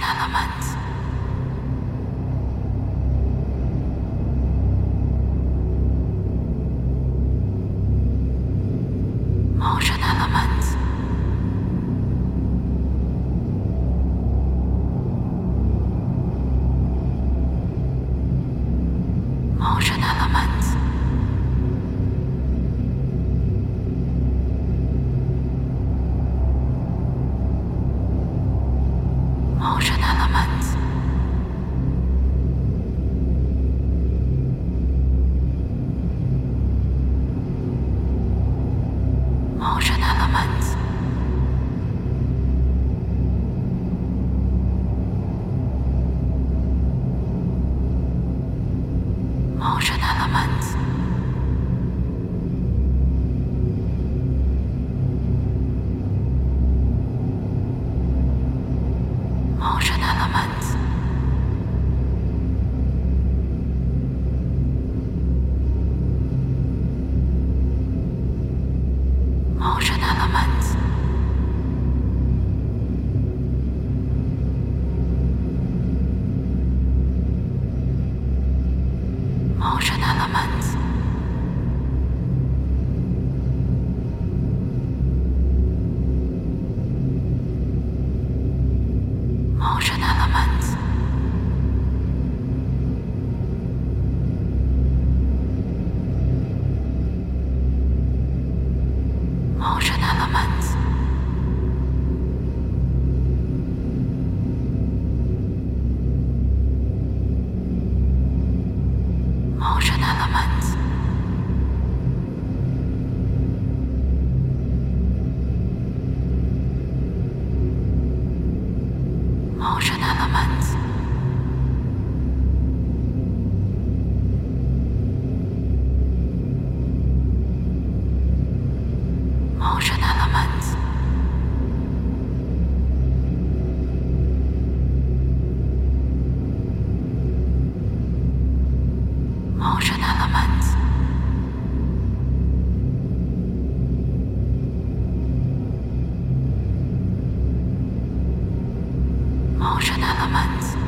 element. Motion element. Motion element. Motion element. Motion element. Motion element. Motion element. Motion element. Motion element. Motion element. Motion element. Motion element. Motion element. Motion element. Motion element. Motion element.